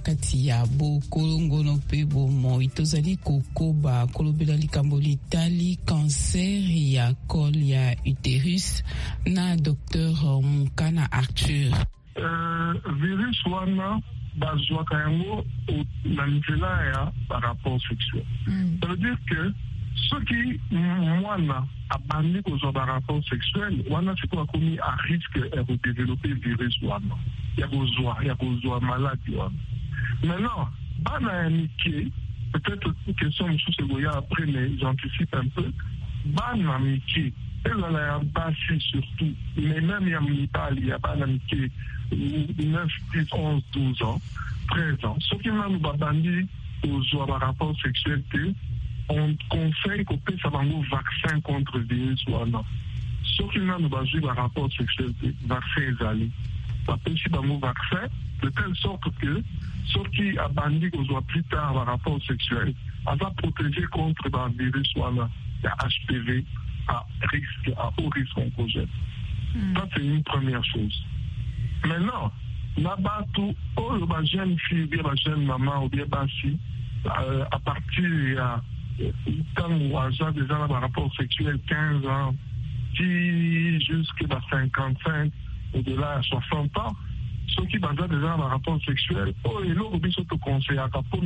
kati ya bokolongono pe bomoi tozali kokoba kolobela likambo litali cancer ya col ya uterus na Dr Mukana Arthur. Virus wana bazwaka yango na nzela ya rapport sexuel. Ça veut dire que ceux qui mwana abandi kozwa rapport sexuel wana siko akomi à risque de développer virus wana ya kozwa maladie wana. Maintenant bana ya mike, peut-être une question mosusu goya après mais j'anticipe un peu, bana mike ezala ya basi surtout mais même ya mibali ya bana mike 9, 10, 11, 12 ans, 13 ans. Ceux qui n'ont pas bandit aux rapports sexuels, on conseille qu'on puisse avoir un vaccin contre le virus. Ceux qui n'ont pas eu un rapport sexuel, vaccin aller. On peut aussi avoir un vaccin de telle sorte que ceux qui ont bandit aux plus tard un rapport sexuel, on va protéger contre le virus, le HPV à haut risque oncogène. Ça, c'est une première chose. Maintenant, Nabatu, la jeune fille, ou bien la jeune maman, ou bien Bassi, à partir de temps où âge déjà un rapport sexuel 15 ans, qui jusqu'à 55, au-delà à 60 ans, ceux qui ont déjà un rapport sexuel, et là, on peut conseiller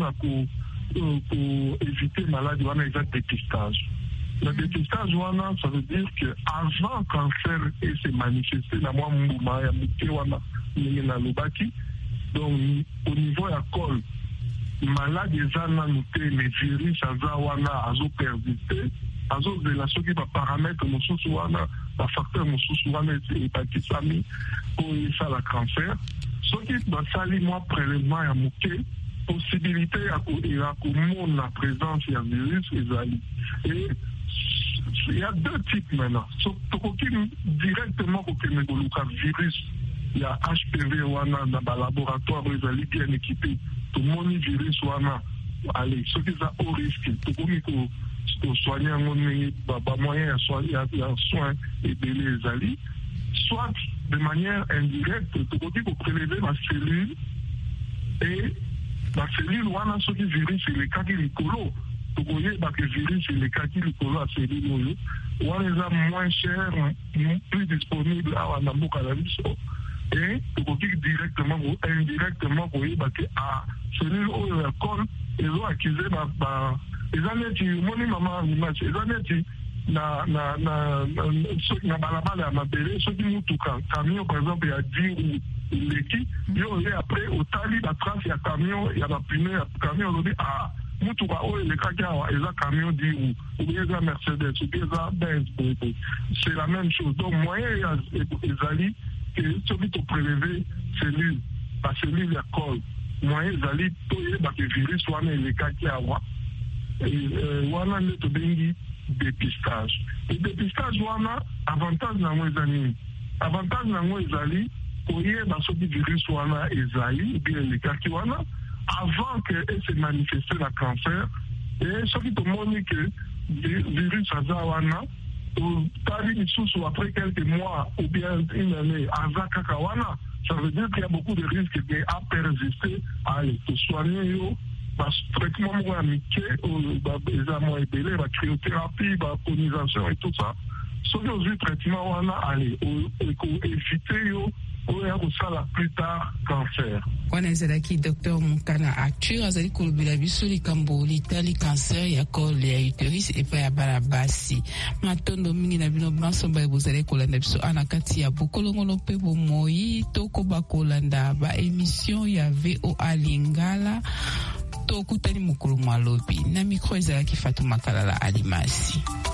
pour éviter maladie, on a déjà dépistage. Le dépistage, ça veut dire qu'avant le cancer et se manifester, donc au niveau de la col, maladie mais virus, azo persisté, azo de la qui va paramètre, va facteur, hépatite amie, pour ça le cancer. Ce qui va salir moi prélèvement à mouquet, possibilité à la présence du virus et il y a deux types maintenant. Directement pour que le virus, il y a HPV dans le laboratoire, ils sont bien équipés. Tout le monde virus, allez, ceux qui sont au risque, pour soigner un moyen de soin et de les alliés, soit de manière indirecte, pour prélever la cellule et la cellule, ceux qui virus, c'est les cas qui sont vous voyez que le virus et les cas qui le collent à ces lignes, on les a moins chers, plus disponibles à Nambo Cannabis. Et vous voyez directement ou indirectement, vous voyez que à celui où il y a col, ils ont accusé les années qui monnaie maman image, les années qui na balabala à mabélé, ceux qui nous touchent, camion par exemple, il y a 10 ou l'équipe, il y a après au tali, la trace, il y a camion, il y a la pneu, il y a camion, on dit ah. Camion dit ou bien Mercedes ou bien Benz, c'est la même chose. Donc moyen les alliés que celui qui prélever cellule, la cellule à col, moyen les alliés tout le virus soit les cas qui a et voilà le bengi dépistage. Le dépistage voilà avantage dans les amis, avantage dans les alliés pour y dans ce virus voilà les alliés ou bien les cas qui voilà avant qu'elle se manifeste le cancer, et ce qui te montre que le virus Azawana, après quelques mois ou bien une année, Azakakawana, ça veut dire qu'il y a beaucoup de risques à persister, à te soigner, traitement amiqué, la cryothérapie, la colonisation et tout ça. Ce qui est traitement, allez, éviter plus tard cancer. Wana ezalaki Dr Mukana Arthur azali kolobela biso likambo litali cancer ya col ya uterus epa ya bana basi matondo mingi na bino banso ba bozali kolanda biso ana kati ya bokolongono pe bomoi tokoba kolanda ba émission ya VOA Lingala tokutani mukulu malobi na micro ezalaki Fatuma Kalala Alimasi.